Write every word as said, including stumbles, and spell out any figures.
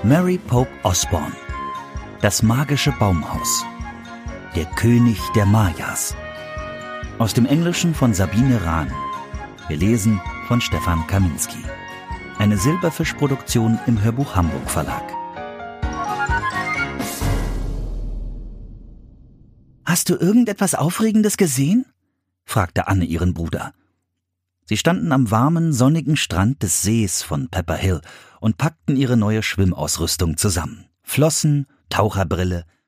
Mary Pope Osborne. Das magische Baumhaus. Der König der Mayas. Aus dem Englischen von Sabine Rahn. Gelesen von Stefan Kaminski. Eine Silberfisch-Produktion im Hörbuch Hamburg Verlag. »Hast du irgendetwas Aufregendes gesehen?« fragte Anne ihren Bruder. Sie standen am warmen, sonnigen Strand des Sees von Pepper Hill und packten ihre neue Schwimmausrüstung zusammen. Flossen, Taucherbrille,